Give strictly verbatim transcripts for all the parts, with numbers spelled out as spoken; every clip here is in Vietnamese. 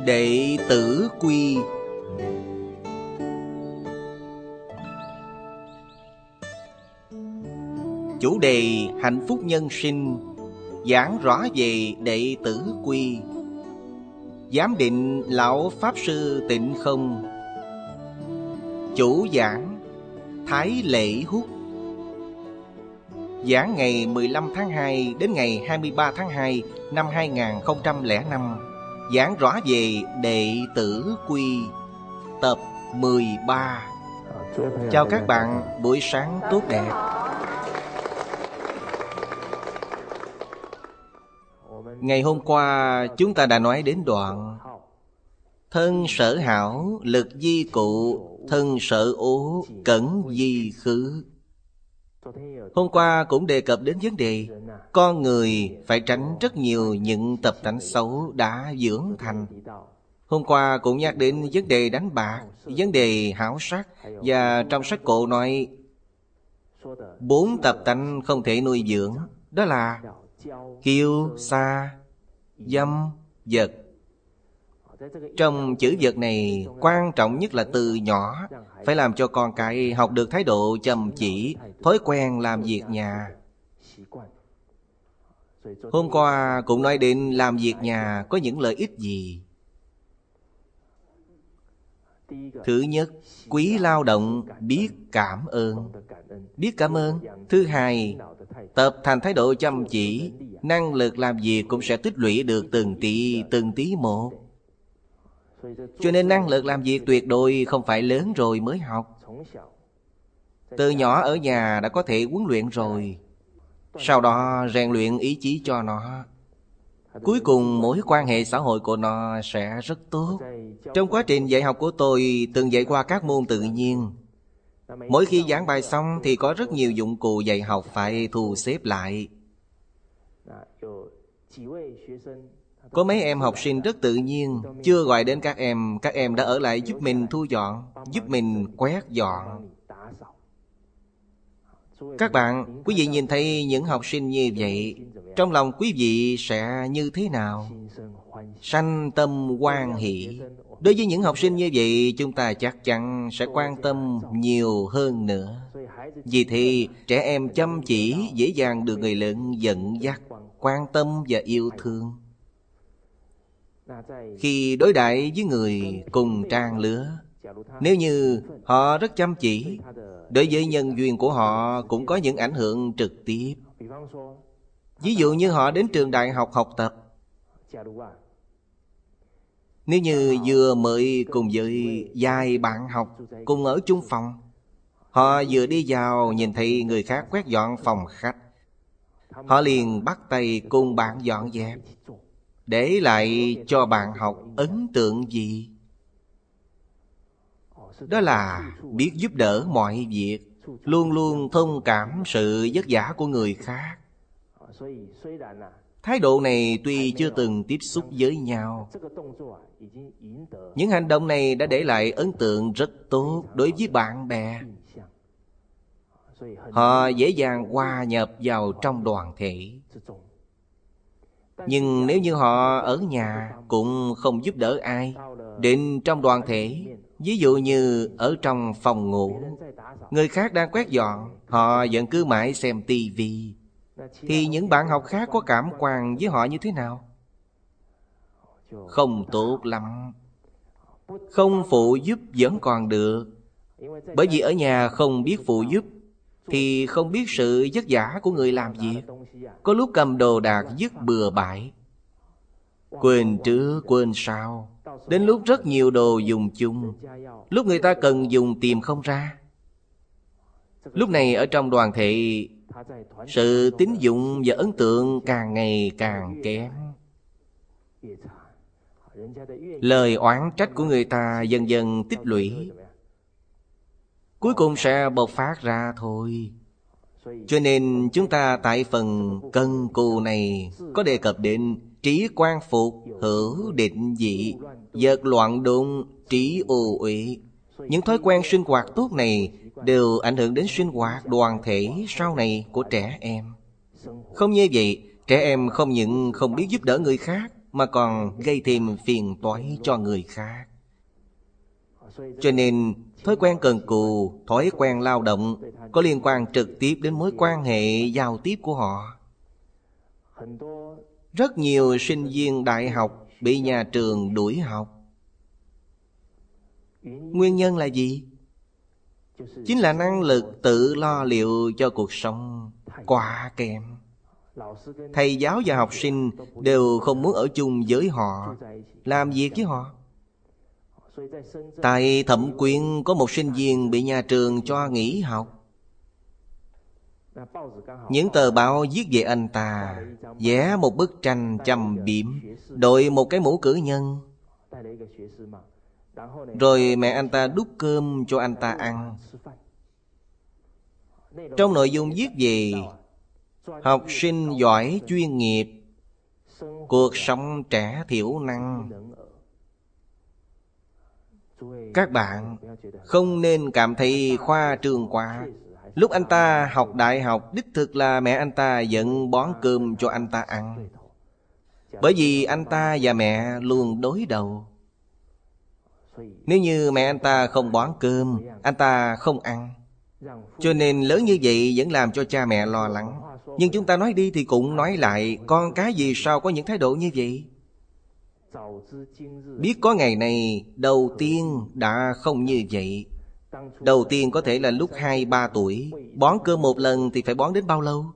Đệ tử quy. Chủ đề hạnh phúc nhân sinh, giảng rõ về đệ tử quy. Giám định lão Pháp Sư Tịnh Không. Chủ giảng Thái Lễ Hút. Giảng ngày mười lăm tháng hai đến ngày hai mươi ba tháng hai năm hai nghìn không trăm lẻ năm. Giảng rõ về đệ tử quy, tập mười ba. Chào các bạn, buổi sáng tốt đẹp. Ngày hôm qua chúng ta đã nói đến đoạn thân sở hảo, lực di cụ, thân sở ố, cẩn di khứ. Hôm qua cũng đề cập đến vấn đề con người phải tránh rất nhiều những tập tánh xấu đã dưỡng thành. Hôm qua cũng nhắc đến vấn đề đánh bạc, vấn đề hảo sắc. Và trong sách cổ nói bốn tập tánh không thể nuôi dưỡng, đó là kiêu, sa, dâm, vật. Trong chữ vật này, quan trọng nhất là từ nhỏ phải làm cho con cái học được thái độ chăm chỉ, thói quen làm việc nhà. Hôm qua cũng nói đến làm việc nhà có những lợi ích gì. Thứ nhất, quý lao động, biết cảm ơn. Biết cảm ơn. Thứ hai, tập thành thái độ chăm chỉ, năng lực làm việc cũng sẽ tích lũy được từng tí từng tí một. Cho nên năng lực làm việc tuyệt đối không phải lớn rồi mới học. Từ nhỏ ở nhà đã có thể huấn luyện rồi, sau đó rèn luyện ý chí cho nó. Cuối cùng mối quan hệ xã hội của nó sẽ rất tốt. Trong quá trình dạy học của tôi từng dạy qua các môn tự nhiên. Mỗi khi giảng bài xong thì có rất nhiều dụng cụ dạy học phải thu xếp lại. Có mấy em học sinh rất tự nhiên, chưa gọi đến các em, các em đã ở lại giúp mình thu dọn, giúp mình quét dọn. Các bạn, quý vị nhìn thấy những học sinh như vậy, trong lòng quý vị sẽ như thế nào? Sanh tâm hoan hỷ. Đối với những học sinh như vậy, chúng ta chắc chắn sẽ quan tâm nhiều hơn nữa. Vì thế, trẻ em chăm chỉ dễ dàng được người lớn dẫn dắt, quan tâm và yêu thương. Khi đối đãi với người cùng trang lứa, nếu như họ rất chăm chỉ, đối với nhân duyên của họ cũng có những ảnh hưởng trực tiếp. Ví dụ như họ đến trường đại học học tập, nếu như vừa mới cùng với vài bạn học cùng ở chung phòng, họ vừa đi vào nhìn thấy người khác quét dọn phòng khách, họ liền bắt tay cùng bạn dọn dẹp, để lại cho bạn học ấn tượng gì? Đó là biết giúp đỡ mọi việc, luôn luôn thông cảm sự vất vả của người khác. Thái độ này tuy chưa từng tiếp xúc với nhau, những hành động này đã để lại ấn tượng rất tốt đối với bạn bè. Họ dễ dàng hòa nhập vào trong đoàn thể. Nhưng nếu như họ ở nhà cũng không giúp đỡ ai, đến trong đoàn thể, ví dụ như ở trong phòng ngủ, người khác đang quét dọn, họ vẫn cứ mãi xem tivi, thì những bạn học khác có cảm quan với họ như thế nào? Không tốt lắm. Không phụ giúp vẫn còn được, bởi vì ở nhà không biết phụ giúp thì không biết sự vất vả của người làm việc. Có lúc cầm đồ đạc vứt bừa bãi, quên trước quên sau, đến lúc rất nhiều đồ dùng chung, lúc người ta cần dùng tìm không ra. Lúc này ở trong đoàn thể, sự tín dụng và ấn tượng càng ngày càng kém. Lời oán trách của người ta dần dần tích lũy, cuối cùng sẽ bộc phát ra thôi. Cho nên chúng ta tại phần cần cù này có đề cập đến trí quan phục, hữu định dị, vật loạn đụng, trí ô uy. Những thói quen sinh hoạt tốt này đều ảnh hưởng đến sinh hoạt đoàn thể sau này của trẻ em. Không như vậy, trẻ em không những không biết giúp đỡ người khác, mà còn gây thêm phiền toái cho người khác. Cho nên thói quen cần cù, thói quen lao động có liên quan trực tiếp đến mối quan hệ giao tiếp của họ. Rất nhiều sinh viên đại học bị nhà trường đuổi học. Nguyên nhân là gì? Chính là năng lực tự lo liệu cho cuộc sống quá kém. Thầy giáo và học sinh đều không muốn ở chung với họ, làm việc với họ. Tại Thẩm Quyến có một sinh viên bị nhà trường cho nghỉ học. Những tờ báo viết về anh ta, vẽ một bức tranh châm biếm, đội một cái mũ cử nhân. Rồi mẹ anh ta đút cơm cho anh ta ăn. Trong nội dung viết về học sinh giỏi chuyên nghiệp, cuộc sống trẻ thiểu năng. Các bạn không nên cảm thấy khoa trương quá. Lúc anh ta học đại học, đích thực là mẹ anh ta vẫn bón cơm cho anh ta ăn. Bởi vì anh ta và mẹ luôn đối đầu. Nếu như mẹ anh ta không bón cơm, anh ta không ăn. Cho nên lớn như vậy vẫn làm cho cha mẹ lo lắng. Nhưng chúng ta nói đi thì cũng nói lại, con cái vì sao có những thái độ như vậy? Biết có ngày này, đầu tiên đã không như vậy. Đầu tiên có thể là lúc hai ba tuổi. Bón cơm một lần thì phải bón đến bao lâu?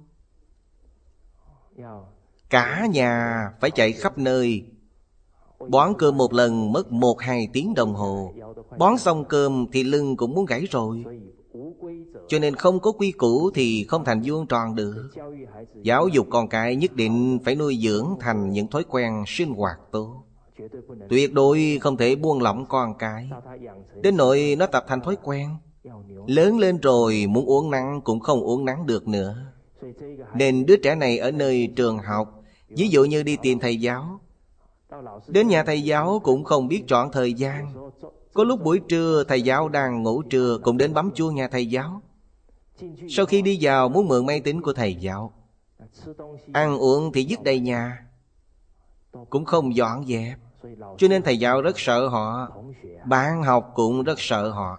Cả nhà phải chạy khắp nơi. Bón cơm một lần mất một hai tiếng đồng hồ. Bón xong cơm thì lưng cũng muốn gãy rồi. Cho nên không có quy củ thì không thành vuông tròn được. Giáo dục con cái nhất định phải nuôi dưỡng thành những thói quen sinh hoạt tốt. Tuyệt đối không thể buông lỏng con cái đến nỗi nó tập thành thói quen. Lớn lên rồi muốn uống nắng cũng không uống nắng được nữa. Nên đứa trẻ này ở nơi trường học, ví dụ như đi tìm thầy giáo, đến nhà thầy giáo cũng không biết chọn thời gian. Có lúc buổi trưa thầy giáo đang ngủ trưa cũng đến bấm chuông nhà thầy giáo. Sau khi đi vào muốn mượn máy tính của thầy giáo. Ăn uống thì dứt đầy nhà, cũng không dọn dẹp. Cho nên thầy giáo rất sợ họ, bạn học cũng rất sợ họ.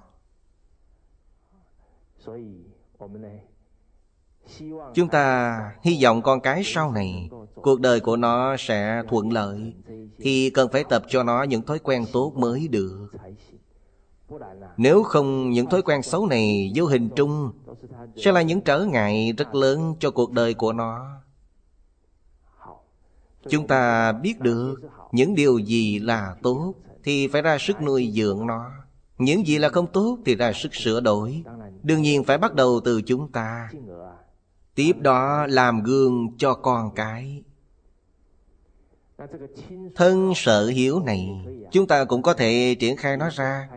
Chúng ta hy vọng con cái sau này cuộc đời của nó sẽ thuận lợi, thì cần phải tập cho nó những thói quen tốt mới được. Nếu không, những thói quen xấu này vô hình trung sẽ là những trở ngại rất lớn cho cuộc đời của nó. Chúng ta biết được những điều gì là tốt thì phải ra sức nuôi dưỡng nó. Những gì là không tốt thì ra sức sửa đổi. Đương nhiên phải bắt đầu từ chúng ta. Tiếp đó làm gương cho con cái. Thân sở hiếu này chúng ta cũng có thể triển khai nó ra,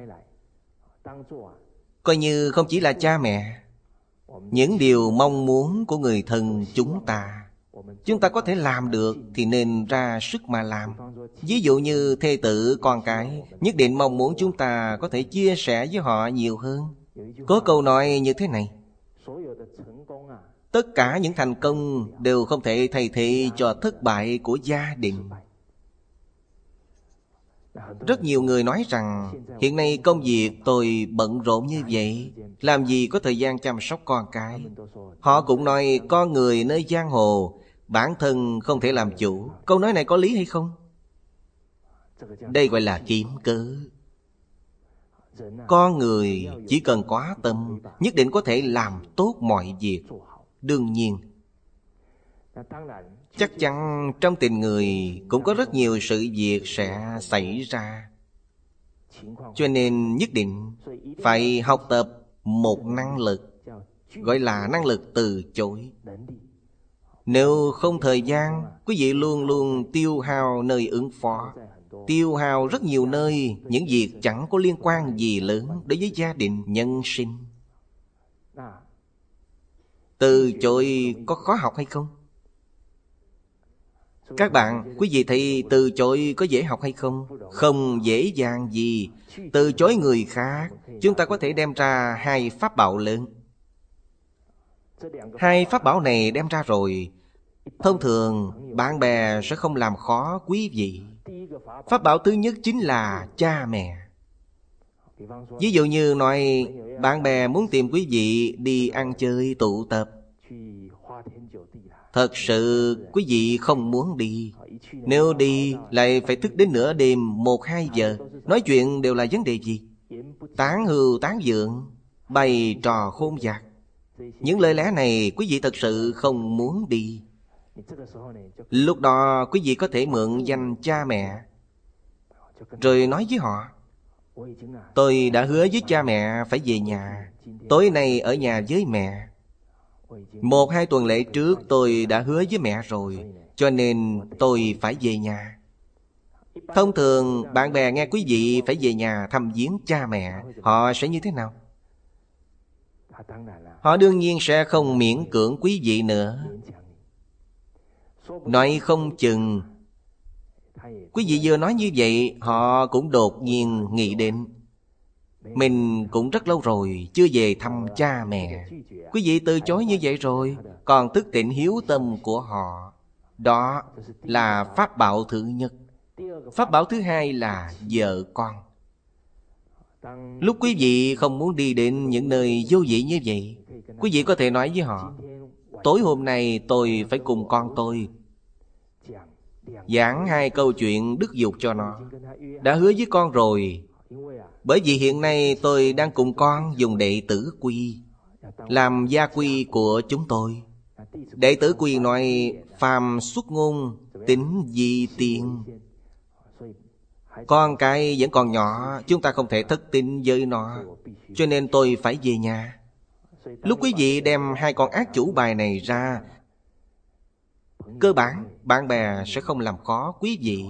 coi như không chỉ là cha mẹ. Những điều mong muốn của người thân chúng ta, chúng ta có thể làm được thì nên ra sức mà làm. Ví dụ như thê tử con cái, nhất định mong muốn chúng ta có thể chia sẻ với họ nhiều hơn. Có câu nói như thế này: tất cả những thành công đều không thể thay thế cho thất bại của gia đình. Rất nhiều người nói rằng hiện nay công việc tôi bận rộn như vậy, làm gì có thời gian chăm sóc con cái. Họ cũng nói con người nơi giang hồ, bản thân không thể làm chủ. Câu nói này có lý hay không? Đây gọi là kiếm cớ. Con người chỉ cần có tâm, nhất định có thể làm tốt mọi việc. Đương nhiên, chắc chắn trong tình người cũng có rất nhiều sự việc sẽ xảy ra. Cho nên nhất định phải học tập một năng lực, gọi là năng lực từ chối. Nếu không thời gian, quý vị luôn luôn tiêu hao nơi ứng phó, tiêu hao rất nhiều nơi những việc chẳng có liên quan gì lớn đối với gia đình nhân sinh. Từ chối có khó học hay không? Các bạn, quý vị thấy từ chối có dễ học hay không? Không dễ dàng gì. Từ chối người khác, chúng ta có thể đem ra hai pháp bảo lớn. Hai pháp bảo này đem ra rồi, Thông thường bạn bè sẽ không làm khó quý vị. Pháp bảo thứ nhất chính là cha mẹ. Ví dụ như nói bạn bè muốn tìm quý vị đi ăn chơi tụ tập, thật sự quý vị không muốn đi. Nếu đi lại phải thức đến nửa đêm, một hai giờ. Nói chuyện đều là vấn đề gì? Tán hưu tán dượng, bày trò khôn vặt. Những lời lẽ này quý vị thật sự không muốn đi. Lúc đó quý vị có thể mượn danh cha mẹ, rồi nói với họ: tôi đã hứa với cha mẹ phải về nhà, tối nay ở nhà với mẹ. Một hai tuần lễ trước tôi đã hứa với mẹ rồi, cho nên tôi phải về nhà. Thông thường bạn bè nghe quý vị phải về nhà thăm viếng cha mẹ, họ sẽ như thế nào? Họ đương nhiên sẽ không miễn cưỡng quý vị nữa. Nói không chừng quý vị vừa nói như vậy, họ cũng đột nhiên nghĩ đến mình cũng rất lâu rồi chưa về thăm cha mẹ. Quý vị từ chối như vậy rồi, còn thức tỉnh hiếu tâm của họ. Đó là pháp bảo thứ nhất. Pháp bảo thứ hai là vợ con. Lúc quý vị không muốn đi đến những nơi vô vị như vậy, quý vị có thể nói với họ: tối hôm nay tôi phải cùng con tôi giảng hai câu chuyện đức dục cho nó. Đã hứa với con rồi. Bởi vì hiện nay tôi đang cùng con dùng đệ tử quy làm gia quy của chúng tôi. Đệ tử quy nói phàm xuất ngôn tính di tiên. Con cái vẫn còn nhỏ, chúng ta không thể thất tín với nó, cho nên tôi phải về nhà. Lúc quý vị đem hai con ác chủ bài này ra, cơ bản bạn bè sẽ không làm khó quý vị.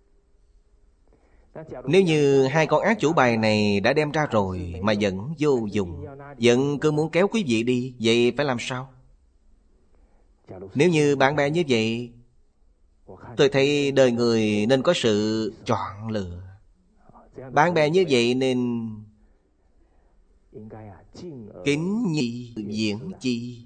Nếu như hai con ác chủ bài này đã đem ra rồi mà vẫn vô dụng, vẫn cứ muốn kéo quý vị đi, vậy phải làm sao? Nếu như bạn bè như vậy, tôi thấy đời người nên có sự chọn lựa. Bạn bè như vậy nên kính nhi diễn chi.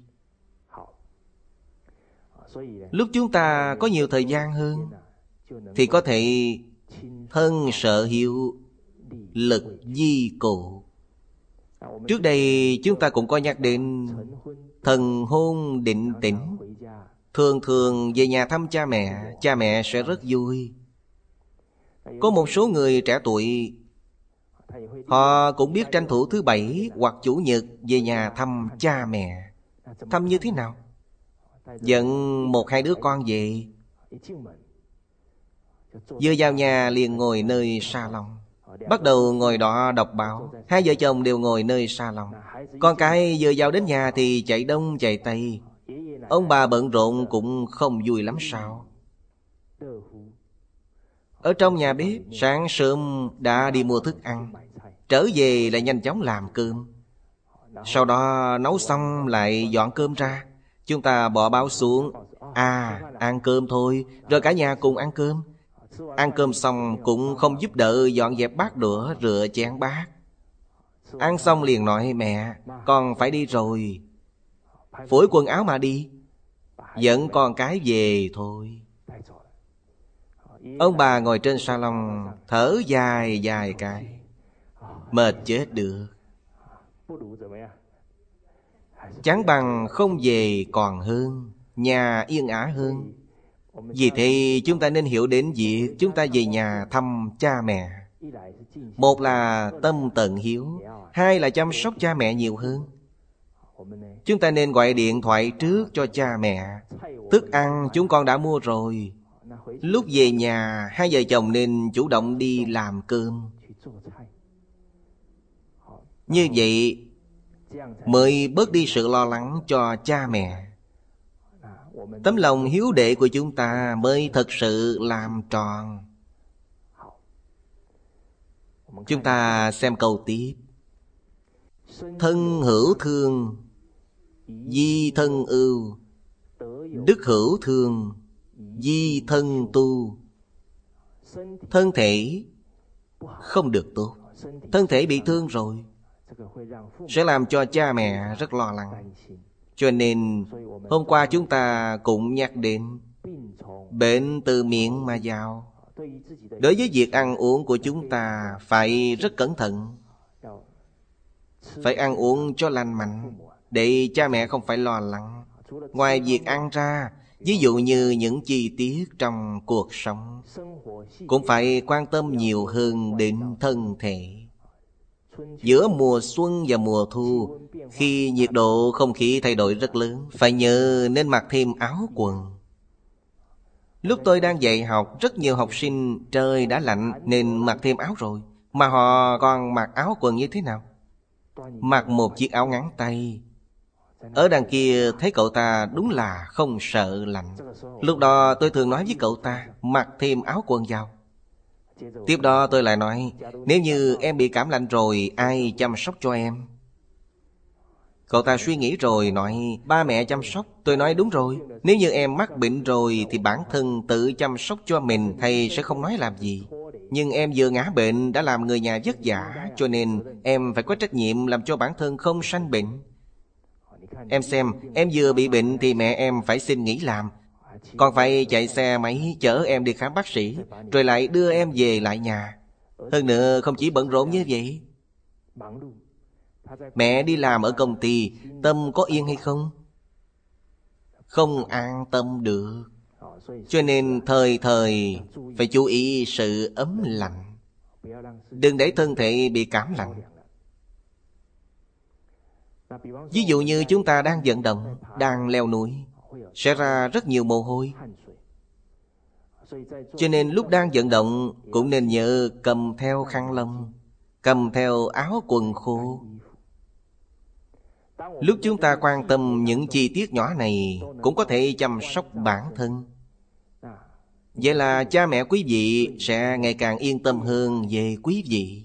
Lúc chúng ta có nhiều thời gian hơn thì có thể thân sở hiếu, lực di cụ. Trước đây chúng ta cũng có nhắc đến thần hôn định tĩnh. Thường thường về nhà thăm cha mẹ, cha mẹ sẽ rất vui. Có một số người trẻ tuổi, họ cũng biết tranh thủ thứ bảy hoặc chủ nhật về nhà thăm cha mẹ. Thăm như thế nào? Dẫn một hai đứa con về, vừa vào nhà liền ngồi nơi salon, bắt đầu ngồi đó đọc báo. Hai vợ chồng đều ngồi nơi salon. Con cái vừa vào đến nhà thì chạy đông chạy tây. Ông bà bận rộn cũng không vui lắm sao? Ở trong nhà bếp, sáng sớm đã đi mua thức ăn, trở về lại nhanh chóng làm cơm. Sau đó nấu xong lại dọn cơm ra. Chúng ta bỏ báo xuống: à, ăn cơm thôi. Rồi cả nhà cùng ăn cơm. Ăn cơm xong cũng không giúp đỡ dọn dẹp bát đũa, rửa chén bát. Ăn xong liền nói: mẹ, con phải đi rồi. Phủi quần áo mà đi. Dẫn con cái về thôi. Ông bà ngồi trên salon thở dài dài cái, mệt chết được. Chẳng bằng không về còn hơn, nhà yên ả hơn. Vì thế chúng ta nên hiểu đến việc chúng ta về nhà thăm cha mẹ. Một là tâm tận hiếu, hai là chăm sóc cha mẹ nhiều hơn. Chúng ta nên gọi điện thoại trước cho cha mẹ. Thức ăn chúng con đã mua rồi. Lúc về nhà, hai vợ chồng nên chủ động đi làm cơm. Như vậy mới bớt đi sự lo lắng cho cha mẹ. Tấm lòng hiếu đệ của chúng ta mới thật sự làm tròn. Chúng ta xem câu tiếp. Thân hữu thương, di thân ưu. Đức hữu thương, di thân tu. Thân thể không được tốt, thân thể bị thương rồi sẽ làm cho cha mẹ rất lo lắng. Cho nên hôm qua chúng ta cũng nhắc đến bệnh từ miệng mà vào. Đối với việc ăn uống của chúng ta phải rất cẩn thận, phải ăn uống cho lành mạnh, để cha mẹ không phải lo lắng. Ngoài việc ăn ra, ví dụ như những chi tiết trong cuộc sống, cũng phải quan tâm nhiều hơn đến thân thể. Giữa mùa xuân và mùa thu, khi nhiệt độ không khí thay đổi rất lớn, phải nhớ nên mặc thêm áo quần. Lúc tôi đang dạy học, rất nhiều học sinh trời đã lạnh nên mặc thêm áo rồi, mà họ còn mặc áo quần như thế nào? Mặc một chiếc áo ngắn tay. Ở đằng kia thấy cậu ta đúng là không sợ lạnh. Lúc đó tôi thường nói với cậu ta mặc thêm áo quần vào. Tiếp đó tôi lại nói, nếu như em bị cảm lạnh rồi, ai chăm sóc cho em? Cậu ta suy nghĩ rồi nói, ba mẹ chăm sóc. Tôi nói đúng rồi, nếu như em mắc bệnh rồi thì bản thân tự chăm sóc cho mình, thầy sẽ không nói làm gì. Nhưng em vừa ngã bệnh đã làm người nhà vất vả, cho nên em phải có trách nhiệm làm cho bản thân không sanh bệnh. Em xem, em vừa bị bệnh thì mẹ em phải xin nghỉ làm, còn phải chạy xe máy chở em đi khám bác sĩ, rồi lại đưa em về lại nhà. Hơn nữa không chỉ bận rộn như vậy, mẹ đi làm ở công ty, tâm có yên hay không? Không an tâm được. Cho nên thời thời phải chú ý sự ấm lạnh, đừng để thân thể bị cảm lạnh. Ví dụ như chúng ta đang vận động, đang leo núi, sẽ ra rất nhiều mồ hôi. Cho nên lúc đang vận động cũng nên nhớ cầm theo khăn lông, cầm theo áo quần khô. Lúc chúng ta quan tâm những chi tiết nhỏ này, cũng có thể chăm sóc bản thân. Vậy là cha mẹ quý vị sẽ ngày càng yên tâm hơn về quý vị.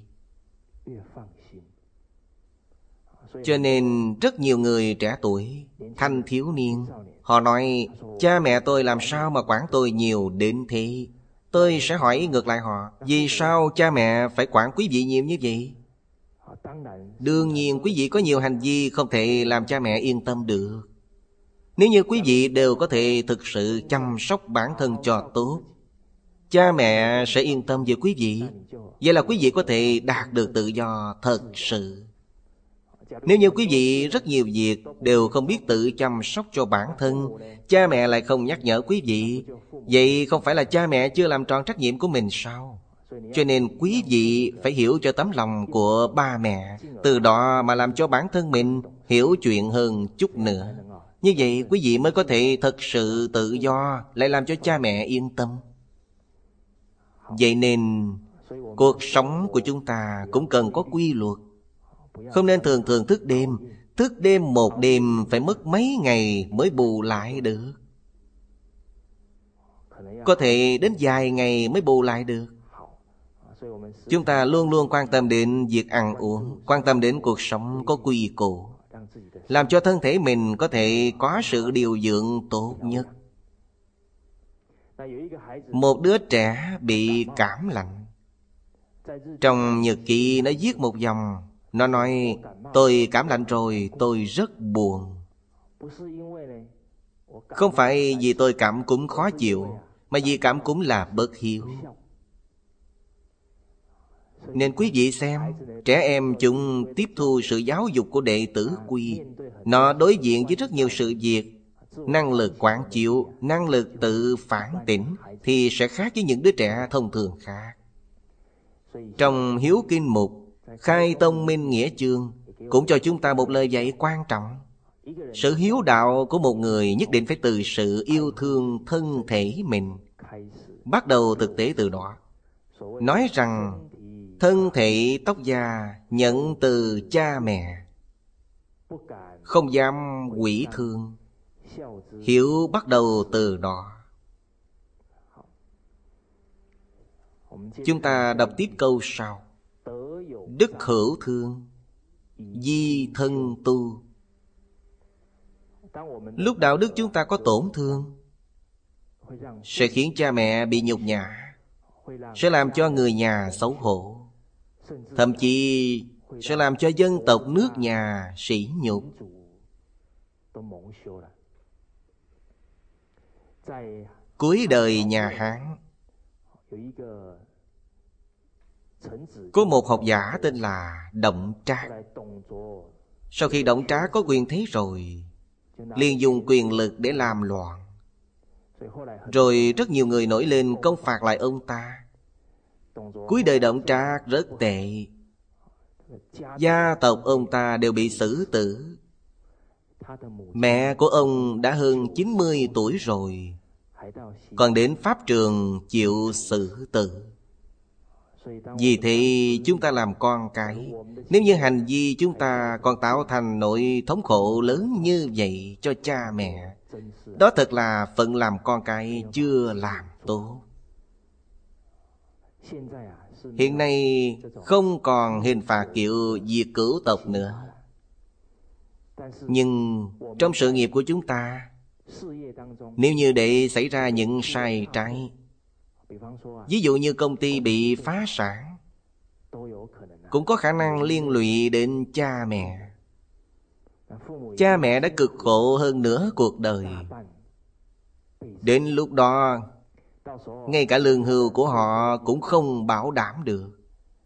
Cho nên rất nhiều người trẻ tuổi, thanh thiếu niên, họ nói, cha mẹ tôi làm sao mà quản tôi nhiều đến thế? Tôi sẽ hỏi ngược lại họ, vì sao cha mẹ phải quản quý vị nhiều như vậy? Đương nhiên quý vị có nhiều hành vi không thể làm cha mẹ yên tâm được. Nếu như quý vị đều có thể thực sự chăm sóc bản thân cho tốt, cha mẹ sẽ yên tâm về quý vị. Vậy là quý vị có thể đạt được tự do thật sự. Nếu như quý vị rất nhiều việc đều không biết tự chăm sóc cho bản thân, cha mẹ lại không nhắc nhở quý vị, vậy không phải là cha mẹ chưa làm tròn trách nhiệm của mình sao? Cho nên quý vị phải hiểu cho tấm lòng của ba mẹ, từ đó mà làm cho bản thân mình hiểu chuyện hơn chút nữa. Như vậy quý vị mới có thể thật sự tự do, lại làm cho cha mẹ yên tâm. Vậy nên cuộc sống của chúng ta cũng cần có quy luật. Không nên thường thường thức đêm. Thức đêm một đêm phải mất mấy ngày mới bù lại được. Có thể đến vài ngày mới bù lại được. Chúng ta luôn luôn quan tâm đến việc ăn uống, quan tâm đến cuộc sống có quy củ, làm cho thân thể mình có thể có sự điều dưỡng tốt nhất. Một đứa trẻ bị cảm lạnh, trong nhật ký nó viết một dòng. Nó nói, tôi cảm lạnh rồi, tôi rất buồn. Không phải vì tôi cảm cúm khó chịu, mà vì cảm cúm là bất hiếu. Nên quý vị xem, trẻ em chúng tiếp thu sự giáo dục của đệ tử Quy. Nó đối diện với rất nhiều sự việc, năng lực quán chiếu, năng lực tự phản tỉnh thì sẽ khác với những đứa trẻ thông thường khác. Trong Hiếu Kinh Mục Khai Tông Minh Nghĩa Chương cũng cho chúng ta một lời dạy quan trọng. Sự hiếu đạo của một người nhất định phải từ sự yêu thương thân thể mình bắt đầu, thực tế từ đó. Nói rằng thân thể tóc da nhận từ cha mẹ, không dám quỷ thương. Hiếu bắt đầu từ đó. Chúng ta đọc tiếp câu sau. Đức hữu thương, di thân tu. Lúc đạo đức chúng ta có tổn thương, sẽ khiến cha mẹ bị nhục nhã, sẽ làm cho người nhà xấu hổ, thậm chí sẽ làm cho dân tộc nước nhà sỉ nhục. Cuối đời nhà Hán, có một học giả tên là Động Trác. Sau khi Động Trác có quyền thế rồi, liền dùng quyền lực để làm loạn. Rồi rất nhiều người nổi lên công phạt lại ông ta. Cuối đời Động Trác rất tệ. Gia tộc ông ta đều bị xử tử. Mẹ của ông đã hơn chín mươi tuổi rồi, còn đến pháp trường chịu xử tử. Vì thế chúng ta làm con cái, nếu như hành vi chúng ta còn tạo thành nỗi thống khổ lớn như vậy cho cha mẹ, đó thật là phận làm con cái chưa làm tốt. Hiện nay không còn hình phạt kiểu diệt cửu tộc nữa. Nhưng trong sự nghiệp của chúng ta, nếu như để xảy ra những sai trái, ví dụ như công ty bị phá sản, cũng có khả năng liên lụy đến cha mẹ. Cha mẹ đã cực khổ hơn nửa cuộc đời. Đến lúc đó, ngay cả lương hưu của họ cũng không bảo đảm được.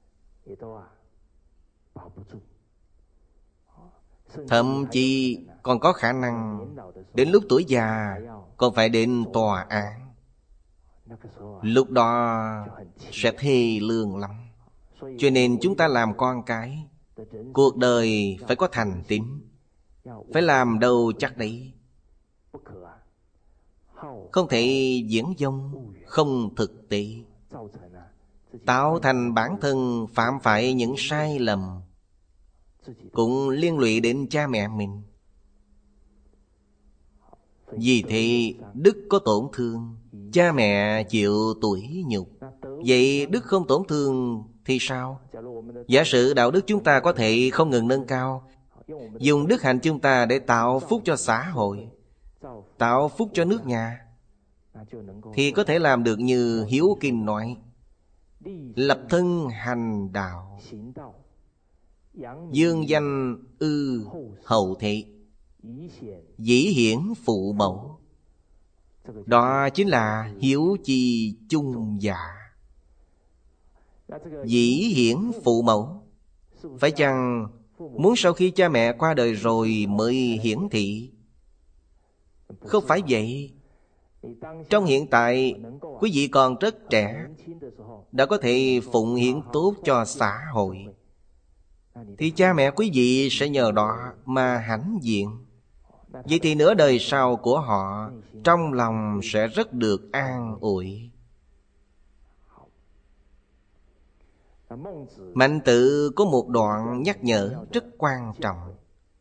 Thậm chí còn có khả năng đến lúc tuổi già còn phải đến tòa án. Lúc đó sẽ thê lương lắm. Cho nên chúng ta làm con cái, cuộc đời phải có thành tín, phải làm đâu chắc đấy. Không thể diễn dông, không thực tế, tạo thành bản thân phạm phải những sai lầm, cũng liên lụy đến cha mẹ mình. Vì thế đức có tổn thương, cha mẹ chịu tủi nhục. Vậy đức không tổn thương thì sao? Giả sử đạo đức chúng ta có thể không ngừng nâng cao, dùng đức hạnh chúng ta để tạo phúc cho xã hội, tạo phúc cho nước nhà, thì có thể làm được như Hiếu Kinh nói: lập thân hành đạo, dương danh ư hậu thế, dĩ hiển phụ mẫu. Đó chính là hiếu chi chung dạ. Dĩ hiển phụ mẫu, phải chăng muốn sau khi cha mẹ qua đời rồi mới hiển thị? Không phải vậy. Trong hiện tại, quý vị còn rất trẻ, đã có thể phụng hiến tốt cho xã hội, thì cha mẹ quý vị sẽ nhờ đó mà hãnh diện. Vậy thì nửa đời sau của họ trong lòng sẽ rất được an ủi. Mạnh Tự có một đoạn nhắc nhở rất quan trọng.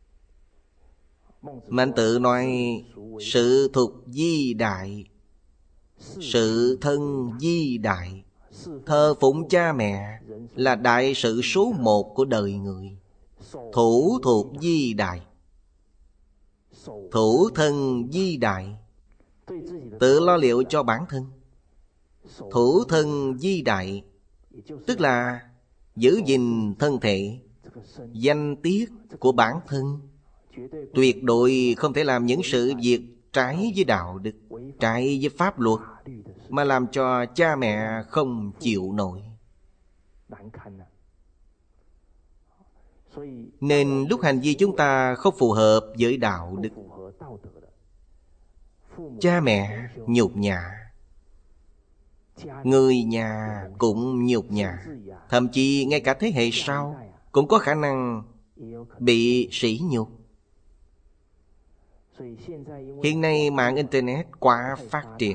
Mạnh Tự nói: sự thục di đại, sự thân di đại. Thờ phụng cha mẹ là đại sự số một của đời người. Thủ thuộc di đại, thủ thân di đại, tự lo liệu cho bản thân. Thủ thân di đại, tức là giữ gìn thân thể, danh tiết của bản thân. Tuyệt đối không thể làm những sự việc trái với đạo đức, trái với pháp luật, mà làm cho cha mẹ không chịu nổi. Nên lúc hành vi chúng ta không phù hợp với đạo đức, cha mẹ nhục nhã, người nhà cũng nhục nhã, thậm chí ngay cả thế hệ sau cũng có khả năng bị sỉ nhục. Hiện nay mạng Internet quá phát triển,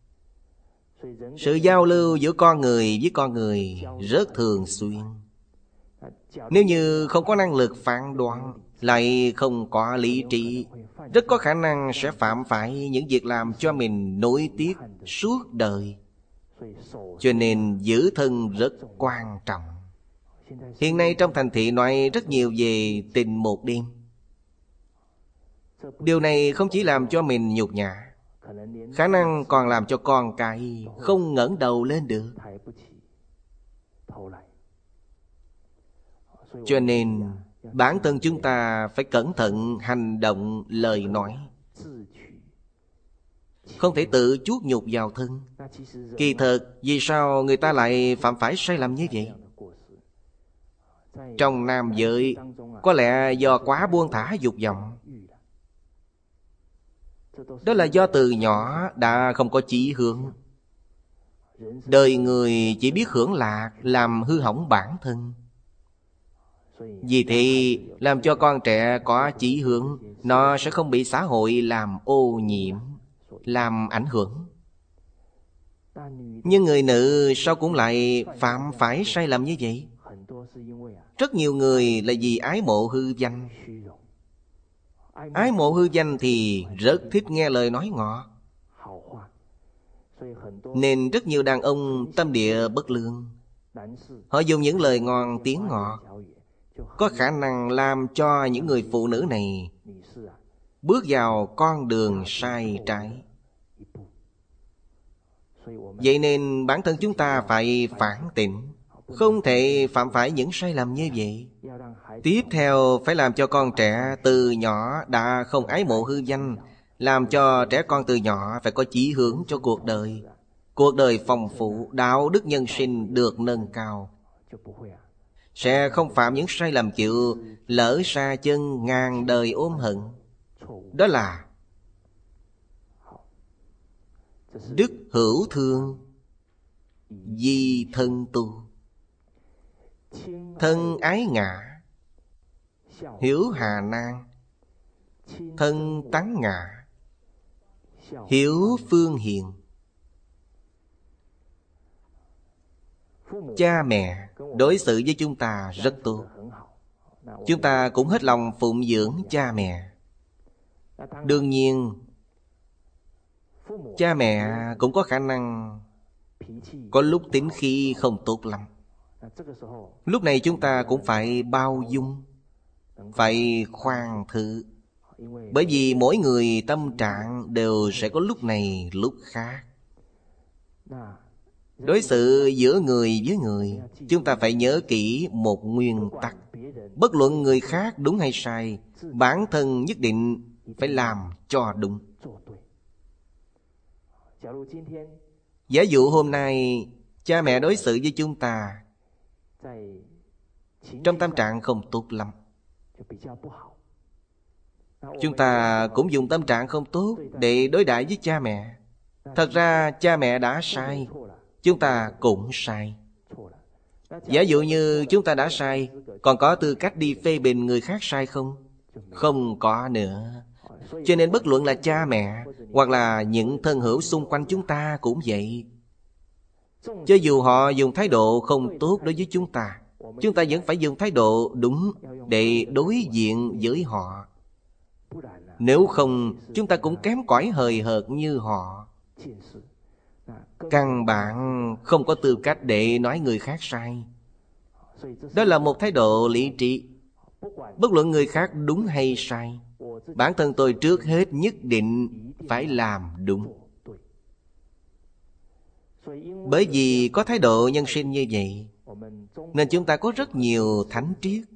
sự giao lưu giữa con người với con người rất thường xuyên. Nếu như không có năng lực phán đoán, lại không có lý trí, rất có khả năng sẽ phạm phải những việc làm cho mình nối tiếc suốt đời. Cho nên giữ thân rất quan trọng. Hiện nay trong thành thị nói rất nhiều về tình một đêm. Điều này không chỉ làm cho mình nhục nhã, khả năng còn làm cho con cái không ngẩng đầu lên được. Cho nên Bản thân chúng ta phải cẩn thận hành động, lời nói, không thể tự chuốc nhục vào thân. Kỳ thực vì sao người ta lại phạm phải sai lầm như vậy? Trong nam giới có lẽ do quá buông thả dục vọng. Đó là do từ nhỏ đã không có chí hướng. Đời người chỉ biết hưởng lạc, làm hư hỏng bản thân. Vì thế làm cho con trẻ có chí hướng, nó sẽ không bị xã hội làm ô nhiễm, làm ảnh hưởng. Nhưng người nữ sao cũng lại phạm phải sai lầm như vậy? Rất nhiều người là vì ái mộ hư danh. Ái mộ hư danh thì rất thích nghe lời nói ngọt, nên rất nhiều đàn ông tâm địa bất lương. Họ dùng những lời ngon tiếng ngọt, có khả năng làm cho những người phụ nữ này bước vào con đường sai trái. Vậy nên bản thân chúng ta phải phản tỉnh, không thể phạm phải những sai lầm như vậy. Tiếp theo phải làm cho con trẻ từ nhỏ đã không ái mộ hư danh, làm cho trẻ con từ nhỏ phải có chí hướng cho cuộc đời. Cuộc đời phong phú, đạo đức nhân sinh được nâng cao, sẽ không phạm những sai lầm kiểu lỡ sa chân ngàn đời ôm hận. Đó là đức hữu thương, di thân tu. Thân ái ngã, hiếu hà nan. Thân tán ngã, hiếu phương hiền. Cha mẹ đối xử với chúng ta rất tốt, chúng ta cũng hết lòng phụng dưỡng cha mẹ. Đương nhiên cha mẹ cũng có khả năng có lúc tính khí không tốt lắm. Lúc này chúng ta cũng phải bao dung, phải khoan thứ. Bởi vì mỗi người tâm trạng đều sẽ có lúc này lúc khác. Đối xử giữa người với người, chúng ta phải nhớ kỹ một nguyên tắc: bất luận người khác đúng hay sai, bản thân nhất định phải làm cho đúng. Giả dụ hôm nay cha mẹ đối xử với chúng ta trong tâm trạng không tốt lắm, chúng ta cũng dùng tâm trạng không tốt để đối đãi với cha mẹ. Thật ra cha mẹ đã sai, chúng ta cũng sai. Giả dụ như chúng ta đã sai, còn có tư cách đi phê bình người khác sai không? Không có nữa. Cho nên bất luận là cha mẹ hoặc là những thân hữu xung quanh chúng ta cũng vậy. Cho dù họ dùng thái độ không tốt đối với chúng ta, chúng ta vẫn phải dùng thái độ đúng để đối diện với họ. Nếu không, chúng ta cũng kém cỏi hời hợt như họ. Căn bản không có tư cách để nói người khác sai. Đó là một thái độ lý trí. Bất luận người khác đúng hay sai, bản thân tôi trước hết nhất định phải làm đúng. Bởi vì có thái độ nhân sinh như vậy, nên chúng ta có rất nhiều thánh triết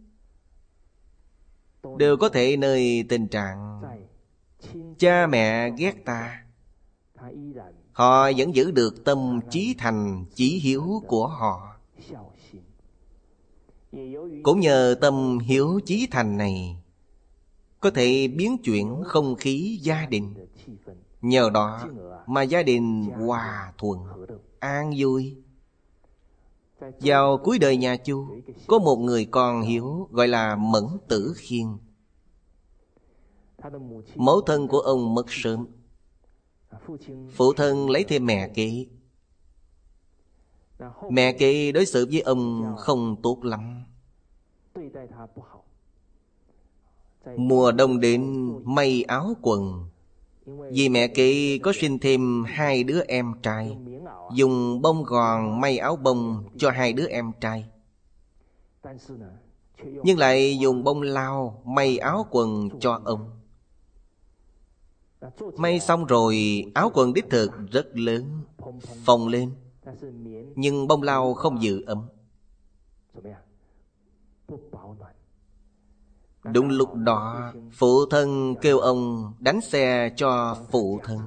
đều có thể nơi tình trạng cha mẹ ghét ta, họ vẫn giữ được tâm chí thành chí hiếu của họ. Cũng nhờ tâm hiếu chí thành này, có thể biến chuyển không khí gia đình. Nhờ đó mà gia đình hòa thuận, an vui. Vào cuối đời nhà Chu, có một người con hiếu gọi là Mẫn Tử Khiên. Mẫu thân của ông mất sớm, phụ thân lấy thêm mẹ kế. Mẹ kế đối xử với ông không tốt lắm. Mùa đông đến may áo quần. Vì mẹ kế có sinh thêm hai đứa em trai, dùng bông gòn may áo bông cho hai đứa em trai, nhưng lại dùng bông lau may áo quần cho ông. May xong rồi, áo quần đích thực rất lớn, phồng lên, nhưng bông lau không giữ ấm. Đúng lúc đó phụ thân kêu ông đánh xe cho phụ thân.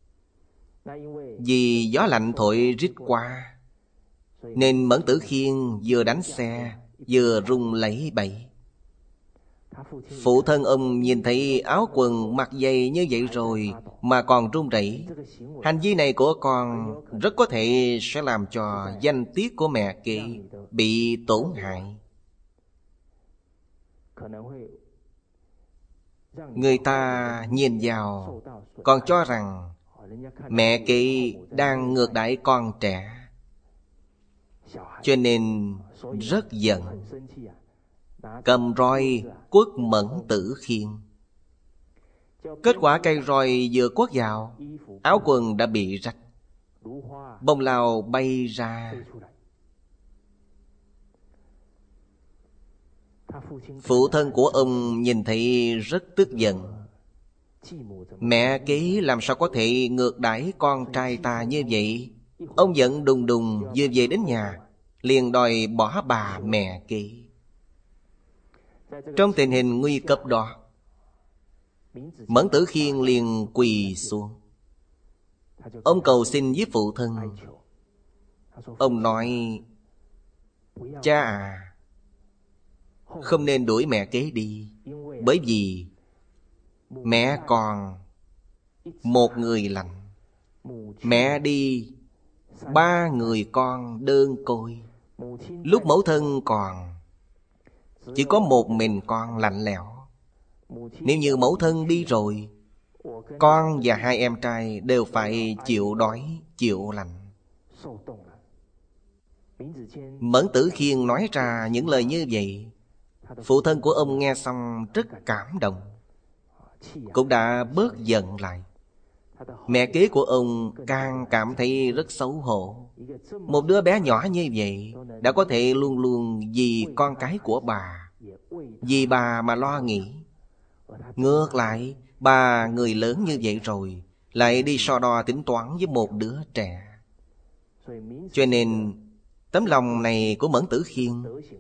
Vì gió lạnh thổi rít qua, nên Mẫn Tử Khiên vừa đánh xe vừa run lẩy bẩy. Phụ thân ông nhìn thấy áo quần mặc dày như vậy rồi mà còn run rẩy. Hành vi này của con rất có thể sẽ làm cho danh tiết của mẹ kế bị tổn hại. Người ta nhìn vào còn cho rằng mẹ kế đang ngược đãi con trẻ, cho nên rất giận, cầm roi quất Mẫn Tử Khiên. Kết quả cây roi vừa quất vào, áo quần đã bị rách, bông lau bay ra. Phụ thân của ông nhìn thấy rất tức giận. Mẹ kế làm sao có thể ngược đãi con trai ta như vậy? Ông giận đùng đùng vừa về đến nhà, liền đòi bỏ bà mẹ kế. Trong tình hình nguy cấp đó, Mẫn Tử Khiên liền quỳ xuống. Ông cầu xin với phụ thân. Ông nói: cha à, không nên đuổi mẹ kế đi, bởi vì mẹ còn một người lành. Mẹ đi, ba người con đơn côi. Lúc mẫu thân còn chỉ có một mình con lạnh lẽo. Nếu như mẫu thân đi rồi, con và hai em trai đều phải chịu đói, chịu lạnh. Mẫn Tử Khiên nói ra những lời như vậy. Phụ thân của ông nghe xong rất cảm động, cũng đã bớt giận lại. Mẹ kế của ông càng cảm thấy rất xấu hổ. Một đứa bé nhỏ như vậy đã có thể luôn luôn vì con cái của bà, vì bà mà lo nghĩ. Ngược lại, bà người lớn như vậy rồi lại đi so đo tính toán với một đứa trẻ. Cho nên tấm lòng này của Mẫn Tử Khiên,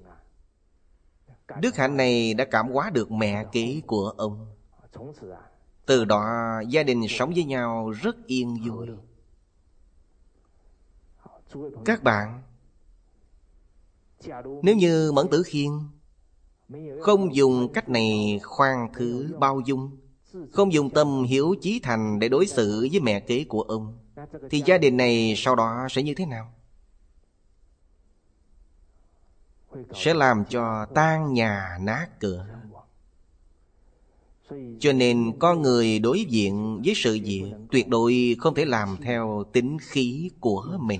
đức hạnh này đã cảm hóa được mẹ kế của ông. Từ đó gia đình sống với nhau rất yên vui. Các bạn, nếu như Mẫn Tử Khiên không dùng cách này khoan thứ bao dung, không dùng tâm hiếu chí thành để đối xử với mẹ kế của ông, thì gia đình này sau đó sẽ như thế nào? Sẽ làm cho tan nhà nát cửa. Cho nên con người đối diện với sự việc tuyệt đối không thể làm theo tính khí của mình.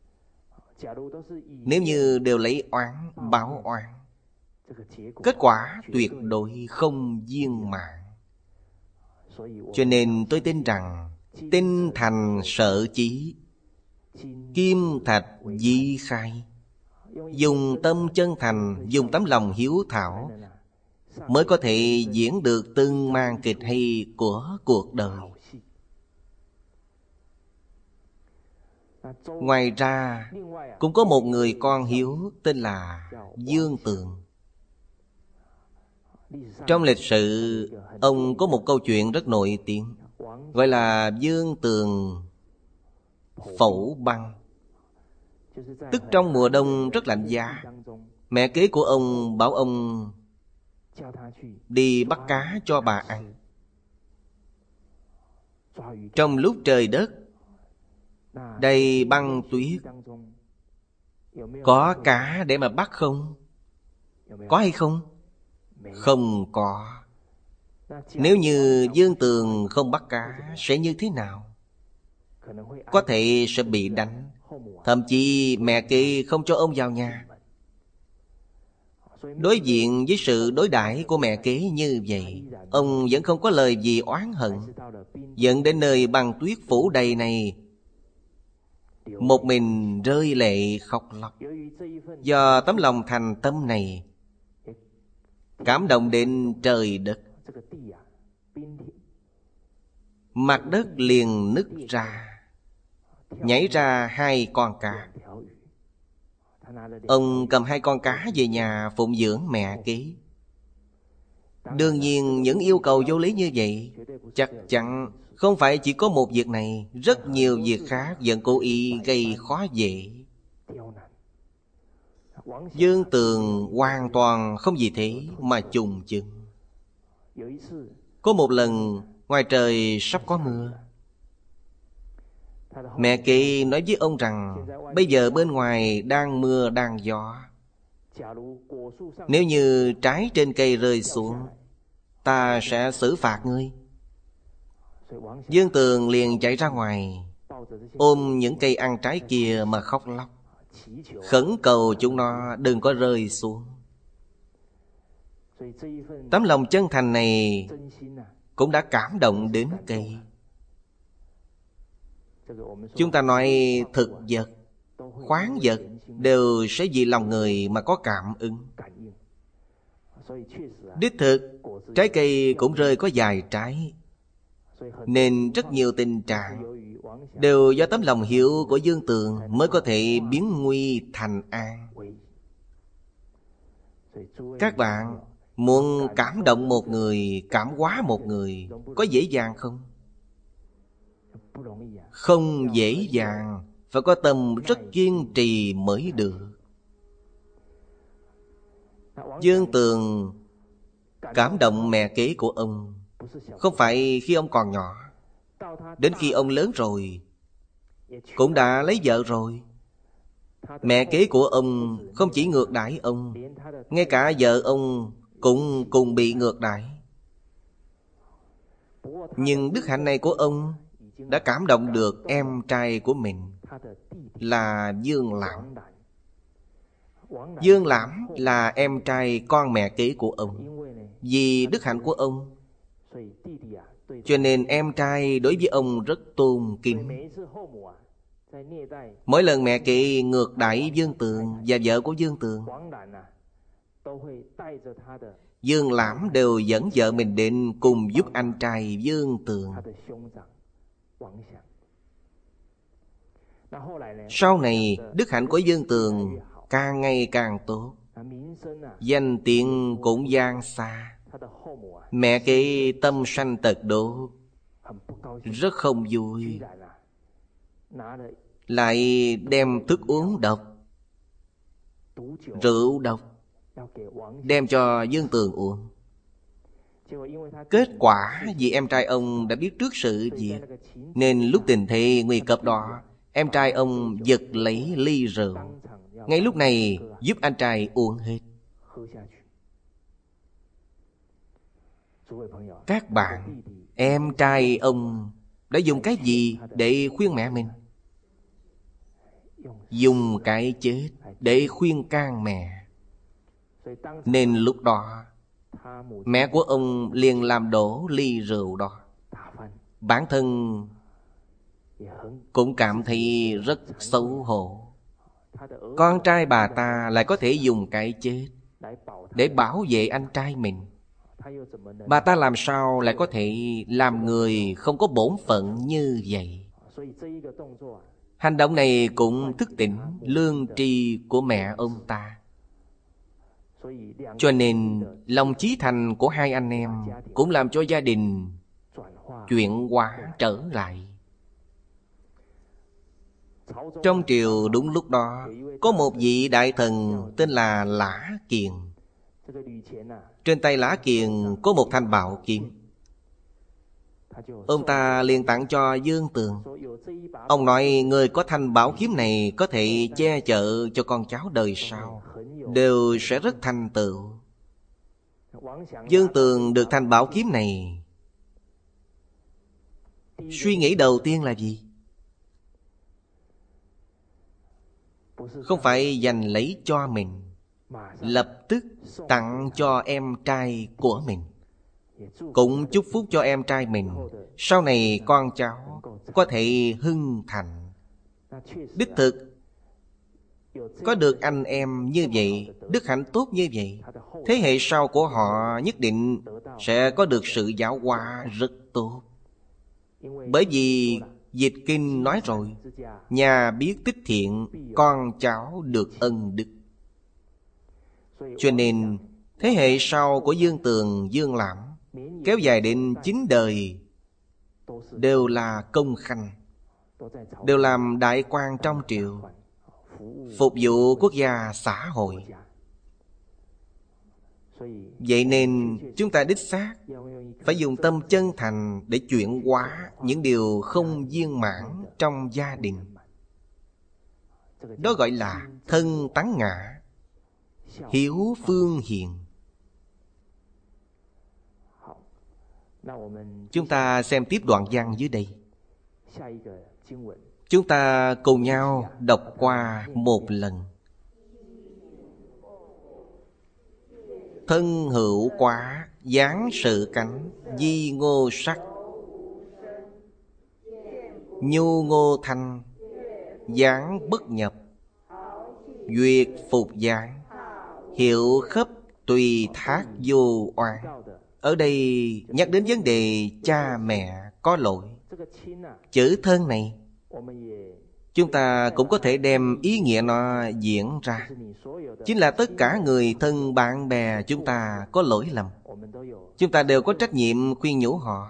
Nếu như đều lấy oán báo oán, kết quả tuyệt đối không viên mãn. Cho nên tôi tin rằng tinh thành sở chí, kim thạch di khai. Dùng tâm chân thành, dùng tấm lòng hiếu thảo mới có thể diễn được từng màn kịch hay của cuộc đời. Ngoài ra, cũng có một người con hiếu tên là Dương Tường. Trong lịch sử, ông có một câu chuyện rất nổi tiếng, gọi là Dương Tường Phẩu Băng. Tức trong mùa đông rất lạnh giá, mẹ kế của ông bảo ông đi bắt cá cho bà ăn. Trong lúc trời đất đầy băng tuyết, có cá để mà bắt không? Có hay không? Không có. Nếu như Dương Tường không bắt cá sẽ như thế nào? Có thể sẽ bị đánh. Thậm chí mẹ kế không cho ông vào nhà. Đối diện với sự đối đãi của mẹ kế như vậy, ông vẫn không có lời gì oán hận. Dẫn đến nơi băng tuyết phủ đầy này, một mình rơi lệ khóc lóc. Do tấm lòng thành tâm này cảm động đến trời đất, mặt đất liền nứt ra, nhảy ra hai con cá. Ông cầm hai con cá về nhà phụng dưỡng mẹ kế. Đương nhiên những yêu cầu vô lý như vậy chắc chắn không phải chỉ có một việc này, rất nhiều việc khác vẫn cố ý gây khó dễ. Dương Tường hoàn toàn không vì thế mà chùng chừng. Có một lần ngoài trời sắp có mưa, mẹ Kỵ nói với ông rằng bây giờ bên ngoài đang mưa đang gió, nếu như trái trên cây rơi xuống, ta sẽ xử phạt ngươi. Dương Tường liền chạy ra ngoài, ôm những cây ăn trái kia mà khóc lóc, khẩn cầu chúng nó đừng có rơi xuống. Tấm lòng chân thành này cũng đã cảm động đến cây. Chúng ta nói thực vật, khoáng vật đều sẽ vì lòng người mà có cảm ứng. Đích thực, trái cây cũng rơi có vài trái, nên rất nhiều tình trạng đều do tấm lòng hiểu của Dương Tường mới có thể biến nguy thành an. Các bạn muốn cảm động một người, cảm hóa một người có dễ dàng không? Không dễ dàng, phải có tâm rất kiên trì mới được. Dương Tường cảm động mẹ kế của ông không phải khi ông còn nhỏ, đến khi ông lớn rồi, cũng đã lấy vợ rồi. Mẹ kế của ông không chỉ ngược đãi ông, ngay cả vợ ông cũng cùng bị ngược đãi. Nhưng đức hạnh này của ông đã cảm động được em trai của mình là Dương Lãm. Dương Lãm là em trai con mẹ kế của ông. Vì đức hạnh của ông, cho nên em trai đối với ông rất tôn kính. Mỗi lần mẹ kế ngược đãi Dương Tường và vợ của Dương Tường, Dương Lãm đều dẫn vợ mình đến cùng giúp anh trai Dương Tường. Sau này đức hạnh của Dương Tường càng ngày càng tốt, danh tiếng cũng vang xa. Mẹ kế tâm sanh tật độ, rất không vui, lại đem thức uống độc, rượu độc đem cho Dương Tường uống. Kết quả vì em trai ông đã biết trước sự việc, nên lúc tình thế nguy cấp đó, em trai ông giật lấy ly rượu, ngay lúc này giúp anh trai uống hết. Các bạn, em trai ông đã dùng cái gì để khuyên mẹ mình? Dùng cái chết để khuyên can mẹ. Nên lúc đó mẹ của ông liền làm đổ ly rượu đó. Bản thân cũng cảm thấy rất xấu hổ. Con trai bà ta lại có thể dùng cái chết để bảo vệ anh trai mình. Bà ta làm sao lại có thể làm người không có bổn phận như vậy? Hành động này cũng thức tỉnh lương tri của mẹ ông ta. Cho nên lòng chí thành của hai anh em cũng làm cho gia đình chuyển hóa trở lại. Trong triều đúng lúc đó, có một vị đại thần tên là Lã Kiền. Trên tay Lã Kiền có một thanh bảo kiếm. Ông ta liền tặng cho Dương Tường. Ông nói người có thanh bảo kiếm này có thể che chở cho con cháu đời sau, đều sẽ rất thành tựu. Dương Tường được thanh bảo kiếm này, suy nghĩ đầu tiên là gì? Không phải giành lấy cho mình, lập tức tặng cho em trai của mình, cũng chúc phúc cho em trai mình sau này con cháu có thể hưng thành. Đích thực có được anh em như vậy, đức hạnh tốt như vậy, thế hệ sau của họ nhất định sẽ có được sự giáo hóa rất tốt. Bởi vì Dịch Kinh nói rồi, nhà biết tích thiện, con cháu được ân đức. Cho nên Thế hệ sau của Dương Tường, Dương Lãm kéo dài đến chín đời đều là công khanh, đều làm đại quan trong triều, phục vụ quốc gia xã hội. Vậy nên chúng ta đích xác phải dùng tâm chân thành để chuyển hóa những điều không viên mãn trong gia đình. Đó gọi là thân tán ngã, hiếu phương hiền. Chúng ta xem tiếp đoạn văn dưới đây. Chúng ta cùng nhau đọc qua một lần. Thân hữu quá, dáng sự cánh, di ngô sắc. Nhu ngô thanh, dáng bất nhập. Duyệt phục dáng, hiệu khắp tùy thác vô oan. Ở đây nhắc đến vấn đề cha mẹ có lỗi. Chữ thân này chúng ta cũng có thể đem ý nghĩa nó diễn ra. Chính là tất cả người thân bạn bè chúng ta có lỗi lầm, chúng ta đều có trách nhiệm khuyên nhủ họ.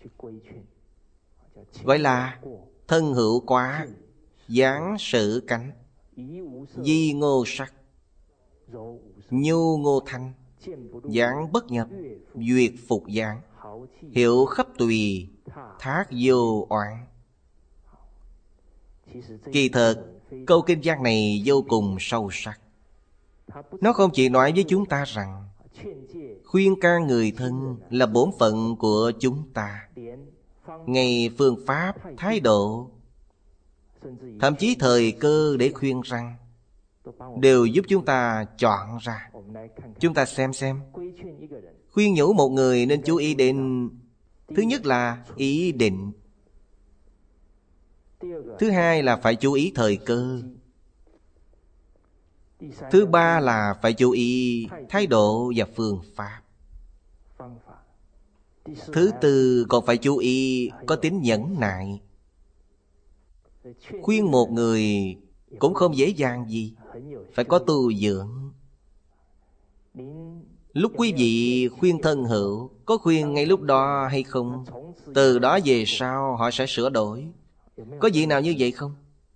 Gọi là thân hữu quá, dáng sự cánh, di ngô sắc. Nhu ngô thanh, dáng bất nhập. Duyệt phục dáng, hiệu khắp tùy thác vô oán. Kỳ thật, câu kinh văn này vô cùng sâu sắc. Nó không chỉ nói với chúng ta rằng khuyên can người thân là bổn phận của chúng ta. Ngay phương pháp, thái độ, thậm chí thời cơ để khuyên răn đều giúp chúng ta chọn ra. Chúng ta xem xem, khuyên nhủ một người nên chú ý đến: thứ nhất là ý định, thứ hai là phải chú ý thời cơ, thứ ba là phải chú ý thái độ và phương pháp, thứ tư còn phải chú ý có tính nhẫn nại. Khuyên một người cũng không dễ dàng gì, phải có tu dưỡng. Lúc quý vị khuyên thân hữu, có khuyên ngay lúc đó hay không? Từ đó về sau họ sẽ sửa đổi. Có vị nào như vậy không?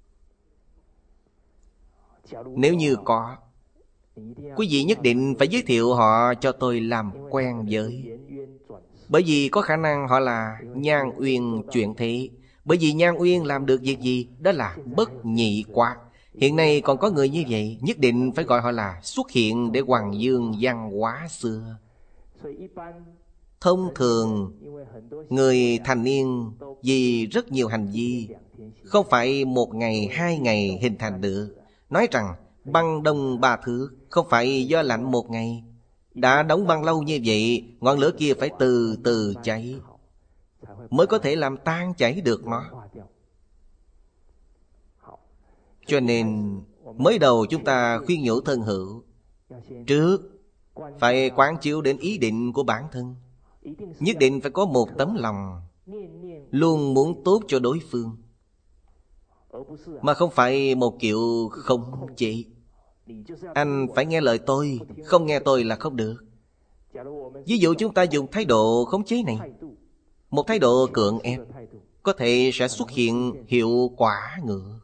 Nếu như có, quý vị nhất định phải giới thiệu họ cho tôi làm quen với. Bởi vì có khả năng họ là Nhan Uyên chuyển thế. Bởi vì Nhan Uyên làm được việc gì? Đó là bất nhị quá. Hiện nay còn có người như vậy, nhất định phải gọi họ là xuất hiện để hoàng dương văn hóa xưa. Thông thường, người thành niên vì rất nhiều hành vi, không phải một ngày, hai ngày hình thành được. Nói rằng băng đông ba thước, không phải do lạnh một ngày. Đã đóng băng lâu như vậy, ngọn lửa kia phải từ từ cháy, mới có thể làm tan chảy được nó. Cho nên mới đầu chúng ta khuyên nhủ thân hữu, trước phải quán chiếu đến ý định của bản thân. Nhất định phải có một tấm lòng luôn muốn tốt cho đối phương, mà không phải một kiểu không chế. Anh phải nghe lời tôi, không nghe tôi là không được. Ví dụ chúng ta dùng thái độ khống chế này, một thái độ cưỡng ép, có thể sẽ xuất hiện hiệu quả ngược.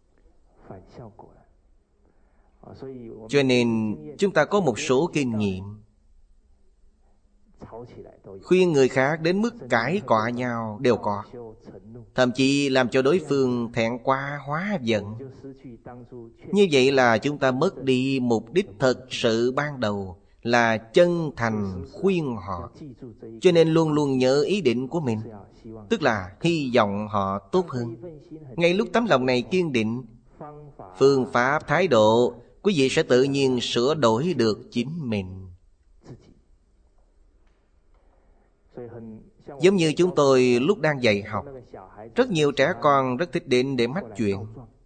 Cho nên chúng ta có một số kinh nghiệm. Khuyên người khác đến mức cãi cọ nhau đều có, thậm chí làm cho đối phương thẹn quá hóa giận. Như vậy là chúng ta mất đi mục đích thật sự ban đầu, là chân thành khuyên họ. Cho nên luôn luôn nhớ ý định của mình, tức là hy vọng họ tốt hơn. Ngay lúc tấm lòng này kiên định, phương pháp, thái độ, quý vị sẽ tự nhiên sửa đổi được chính mình. Giống như chúng tôi lúc đang dạy học, rất nhiều trẻ con rất thích đến để mách chuyện.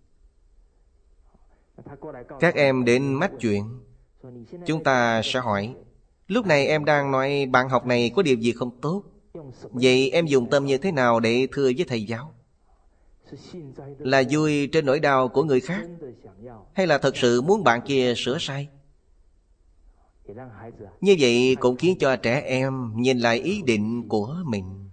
Các em đến mách chuyện, chúng ta sẽ hỏi: lúc này em đang nói bạn học này có điều gì không tốt, vậy em dùng tâm như thế nào để thưa với thầy giáo? Là vui trên nỗi đau của người khác, hay là thật sự muốn bạn kia sửa sai? Như vậy cũng khiến cho trẻ em nhìn lại ý định của mình.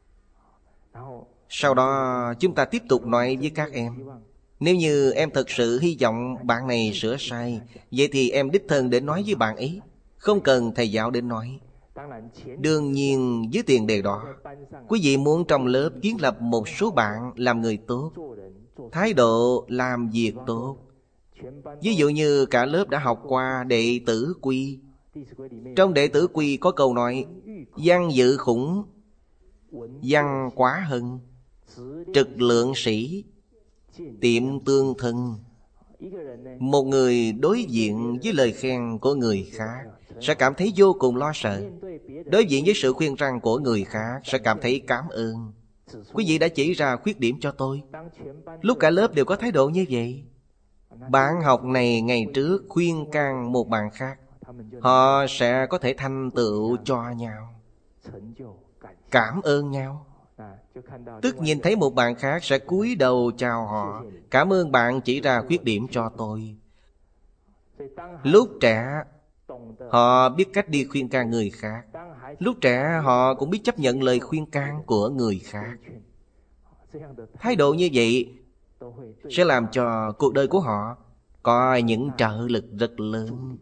Sau đó chúng ta tiếp tục nói với các em, nếu như em thật sự hy vọng bạn này sửa sai, vậy thì em đích thân đến nói với bạn ấy, không cần thầy giáo đến nói. Đương nhiên với tiền đề đó, quý vị muốn trong lớp kiến lập một số bạn làm người tốt, thái độ làm việc tốt. Ví dụ như cả lớp đã học qua đệ tử quy. Trong đệ tử quy có câu nói, văn dự khủng, văn quá hân, trực lượng sĩ, tiệm tương thân. Một người đối diện với lời khen của người khác sẽ cảm thấy vô cùng lo sợ. Đối diện với sự khuyên răn của người khác sẽ cảm thấy cảm ơn. Quý vị đã chỉ ra khuyết điểm cho tôi. Lúc cả lớp đều có thái độ như vậy, bạn học này ngày trước khuyên can một bạn khác, họ sẽ có thể thành tựu cho nhau, cảm ơn nhau. Tức nhìn thấy một bạn khác sẽ cúi đầu chào họ, cảm ơn bạn chỉ ra khuyết điểm cho tôi. Lúc trẻ họ biết cách đi khuyên can người khác, lúc trẻ họ cũng biết chấp nhận lời khuyên can của người khác. Thái độ như vậy sẽ làm cho cuộc đời của họ có những trợ lực rất lớn.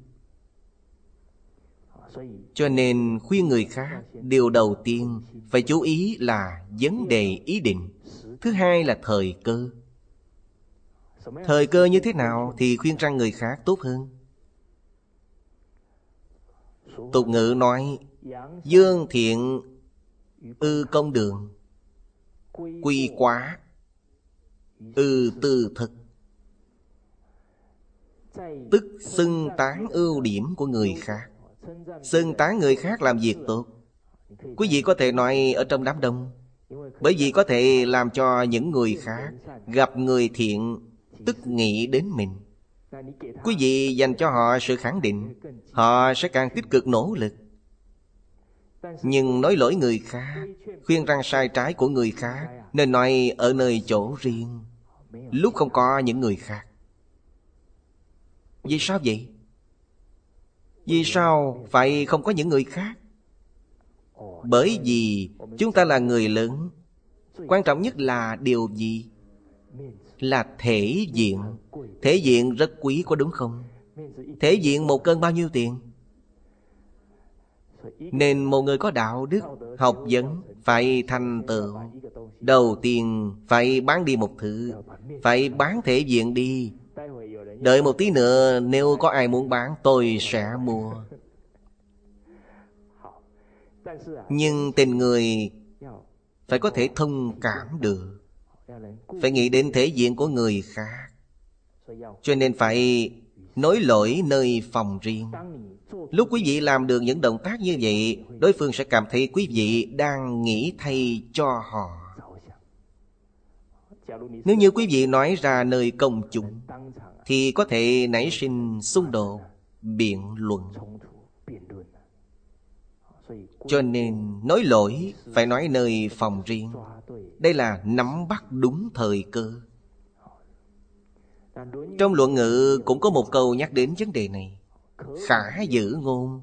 Cho nên khuyên người khác, điều đầu tiên phải chú ý là vấn đề ý định. Thứ hai là thời cơ. Thời cơ như thế nào thì khuyên răn người khác tốt hơn. Tục ngữ nói, dương thiện ư công đường, quy quá ư tư thực. Tức xưng tán ưu điểm của người khác, xưng tán người khác làm việc tốt. Quý vị có thể nói ở trong đám đông, bởi vì có thể làm cho những người khác gặp người thiện tức nghĩ đến mình. Quý vị dành cho họ sự khẳng định, họ sẽ càng tích cực nỗ lực. Nhưng nói lỗi người khác, khuyên răn sai trái của người khác, nên nói ở nơi chỗ riêng, lúc không có những người khác. Vì sao vậy? Vì sao phải không có những người khác? Bởi vì chúng ta là người lớn, quan trọng nhất là điều gì? Là thể diện. Thể diện rất quý, có đúng không? Thể diện một cân bao nhiêu tiền? Nên một người có đạo đức, học vấn phải thành tựu. Đầu tiên phải bán đi một thứ, phải bán thể diện đi. Đợi một tí nữa, nếu có ai muốn bán, tôi sẽ mua. Nhưng tình người phải có thể thông cảm được, phải nghĩ đến thể diện của người khác. Cho nên phải nói lỗi nơi phòng riêng. Lúc quý vị làm được những động tác như vậy, đối phương sẽ cảm thấy quý vị đang nghĩ thay cho họ. Nếu như quý vị nói ra nơi công chúng, thì có thể nảy sinh xung đột, biện luận. Cho nên nói lỗi phải nói nơi phòng riêng. Đây là nắm bắt đúng thời cơ. Trong luận ngữ cũng có một câu nhắc đến vấn đề này. Khả giữ ngôn,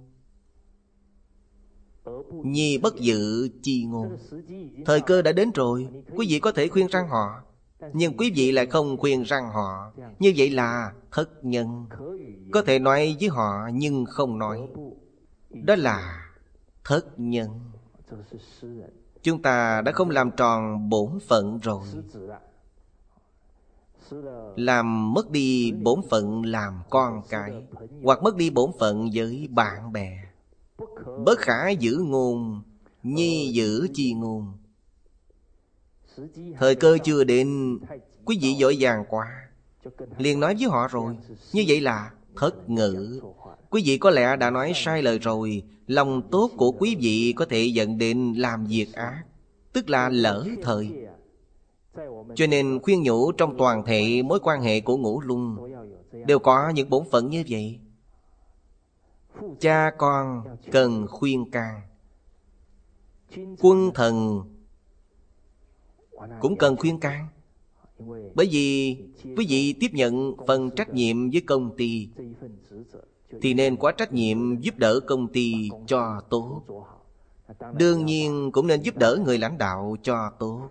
nhi bất dự chi ngôn. Thời cơ đã đến rồi, quý vị có thể khuyên răn họ, nhưng quý vị lại không khuyên răn họ. Như vậy là thất nhân. Có thể nói với họ nhưng không nói, đó là thất nhân. Chúng ta đã không làm tròn bổn phận rồi, làm mất đi bổn phận làm con cái, hoặc mất đi bổn phận với bạn bè. Bất khả giữ ngôn, nhi giữ chi ngôn. Thời cơ chưa đến, quý vị vội vàng quá, liền nói với họ rồi. Như vậy là thất ngữ. Quý vị có lẽ đã nói sai lời rồi. Lòng tốt của quý vị có thể dẫn đến làm việc ác, tức là lỡ thời. Cho nên khuyên nhủ trong toàn thể mối quan hệ của ngũ luân đều có những bổn phận như vậy. Cha con cần khuyên can, quân thần cũng cần khuyên can. Bởi vì quý vị tiếp nhận phần trách nhiệm với công ty, thì nên có trách nhiệm giúp đỡ công ty cho tốt. Đương nhiên cũng nên giúp đỡ người lãnh đạo cho tốt.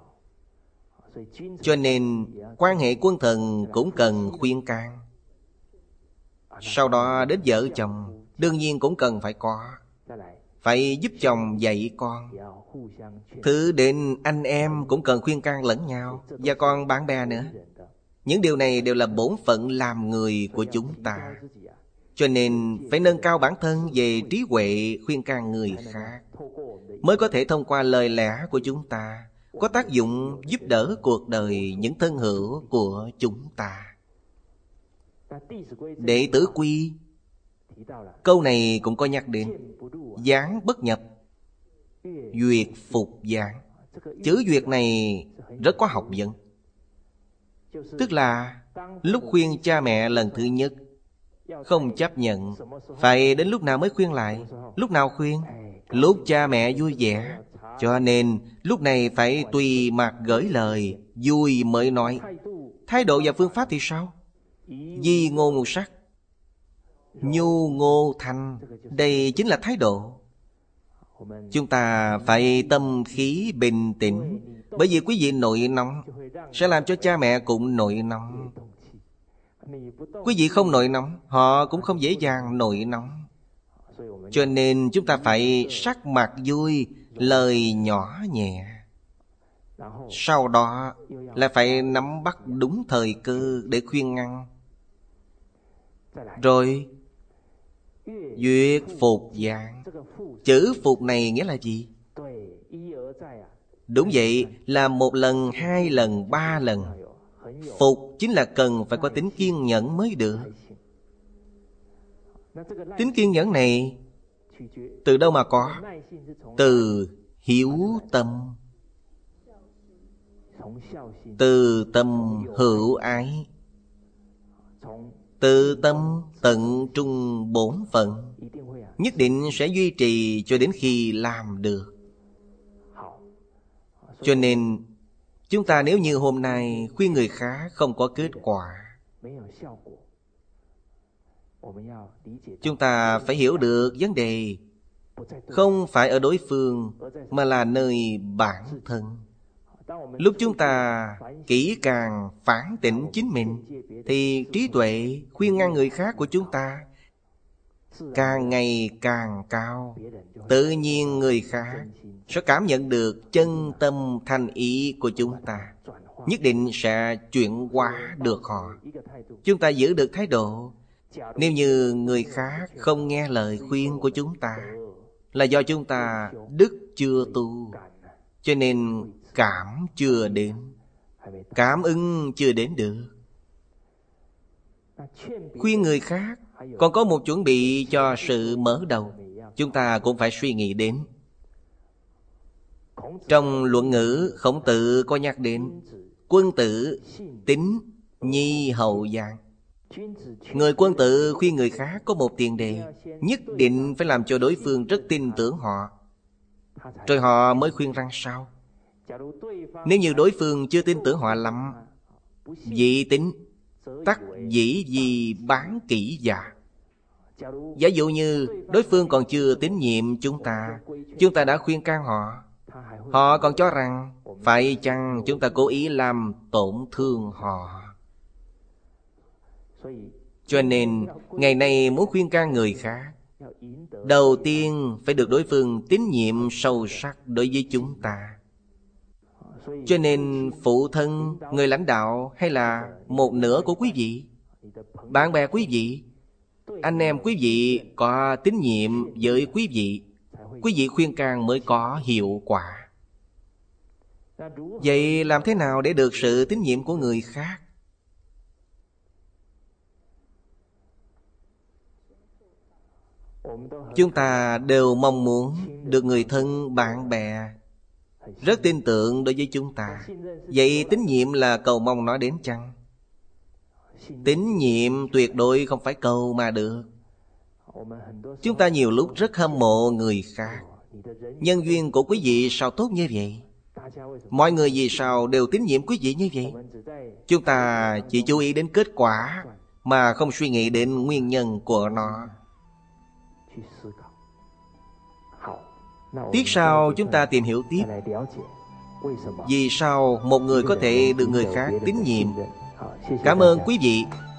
Cho nên quan hệ quân thần cũng cần khuyên can. Sau đó đến vợ chồng, đương nhiên cũng cần phải có. Phải giúp chồng dạy con. Thứ đến anh em cũng cần khuyên can lẫn nhau. Và còn bạn bè nữa. Những điều này đều là bổn phận làm người của chúng ta. Cho nên phải nâng cao bản thân về trí huệ khuyên can người khác, mới có thể thông qua lời lẽ của chúng ta có tác dụng giúp đỡ cuộc đời những thân hữu của chúng ta. Đệ tử quy, câu này cũng có nhắc đến. Giáng bất nhập, duyệt phục giáng. Chữ duyệt này rất có học vấn. Tức là lúc khuyên cha mẹ lần thứ nhất không chấp nhận, phải đến lúc nào mới khuyên lại? Lúc nào khuyên? Lúc cha mẹ vui vẻ. Cho nên lúc này phải tùy mặt gửi lời, vui mới nói. Thái độ và phương pháp thì sao? Di ngôn sắc, nhu ngô thanh. Đây chính là thái độ. Chúng ta phải tâm khí bình tĩnh. Bởi vì quý vị nội nóng sẽ làm cho cha mẹ cũng nội nóng. Quý vị không nội nóng, họ cũng không dễ dàng nội nóng. Cho nên chúng ta phải sắc mặt vui, lời nhỏ nhẹ. Sau đó là phải nắm bắt đúng thời cơ để khuyên ngăn. Rồi duyệt phục giảng. Chữ phục này nghĩa là gì? Đúng vậy, là một lần, hai lần, ba lần. Phục chính là cần phải có tính kiên nhẫn mới được. Tính kiên nhẫn này từ đâu mà có? Từ hiếu tâm. Từ tâm hữu ái. Từ tâm tận trung bổn phận. Nhất định sẽ duy trì cho đến khi làm được. Cho nên chúng ta nếu như hôm nay khuyên người khác không có kết quả, chúng ta phải hiểu được vấn đề không phải ở đối phương, mà là nơi bản thân. Lúc chúng ta kỹ càng phản tỉnh chính mình, thì trí tuệ khuyên ngăn người khác của chúng ta càng ngày càng cao. Tự nhiên người khác sẽ cảm nhận được chân tâm thành ý của chúng ta, nhất định sẽ chuyển hóa được họ. Chúng ta giữ được thái độ. Nếu như người khác không nghe lời khuyên của chúng ta, là do chúng ta đức chưa tu, cho nên cảm chưa đến, cảm ứng chưa đến được. Khuyên người khác còn có một chuẩn bị cho sự mở đầu, chúng ta cũng phải suy nghĩ đến. Trong luận ngữ, Khổng Tử có nhắc đến quân tử tín nhi hậu giang. Người quân tử khuyên người khác có một tiền đề, nhất định phải làm cho đối phương rất tin tưởng họ, rồi họ mới khuyên răng sao. Nếu như đối phương chưa tin tưởng họ lắm, dị tín tắc dĩ di bán kỹ giả. Giả dụ như đối phương còn chưa tín nhiệm chúng ta, chúng ta đã khuyên can họ, họ còn cho rằng phải chăng chúng ta cố ý làm tổn thương họ. Cho nên ngày nay muốn khuyên can người khác, đầu tiên phải được đối phương tín nhiệm sâu sắc đối với chúng ta. Cho nên phụ thân, người lãnh đạo, hay là một nửa của quý vị, bạn bè quý vị, anh em quý vị có tín nhiệm với quý vị, quý vị khuyên can mới có hiệu quả. Vậy làm thế nào để được sự tín nhiệm của người khác? Chúng ta đều mong muốn được người thân, bạn bè rất tin tưởng đối với chúng ta. Vậy tín nhiệm là cầu mong nó đến chăng? Tín nhiệm tuyệt đối không phải cầu mà được. Chúng ta nhiều lúc rất hâm mộ người khác. Nhân duyên của quý vị sao tốt như vậy? Mọi người vì sao đều tín nhiệm quý vị như vậy? Chúng ta chỉ chú ý đến kết quả, mà không suy nghĩ đến nguyên nhân của nó. Tiếp sau chúng ta tìm hiểu tiếp vì sao một người có thể được người khác tín nhiệm. Cảm ơn quý vị.